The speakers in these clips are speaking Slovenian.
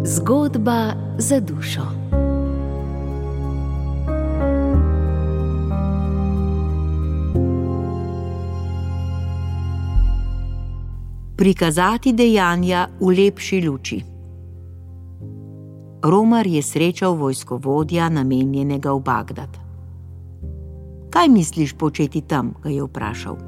Zgodba za dušo. Prikazati dejanja v lepši luči. Romar je srečal vojskovodja, namenjenega v Bagdad. Kaj misliš početi tam, ga je vprašal.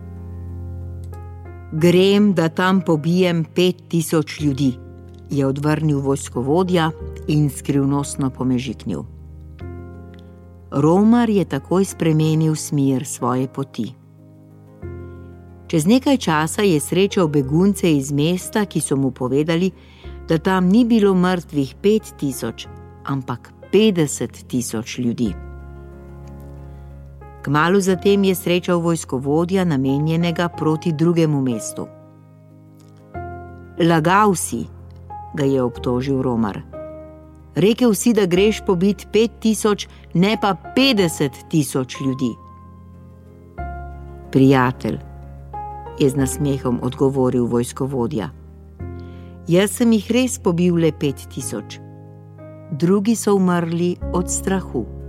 Grem, da tam pobijem 5000 ljudi, je odvrnil vojskovodja in skrivnostno pomežiknil. Romar je takoj spremenil smer svoje poti. Čez nekaj časa je srečal begunce iz mesta, ki so mu povedali, da tam ni bilo mrtvih 5000, ampak 50 000 ljudi. Kmalu zatem je srečal vojskovodja, namenjenega proti drugemu mestu. Lagal si, ga je obtožil Romar. Rekel si, da greš pobit 5000, ne pa 50 000 ljudi. Prijatelj, je z nasmehom odgovoril vojskovodja. Jaz sem jih res pobil le 5000. Drugi so umrli od strahu.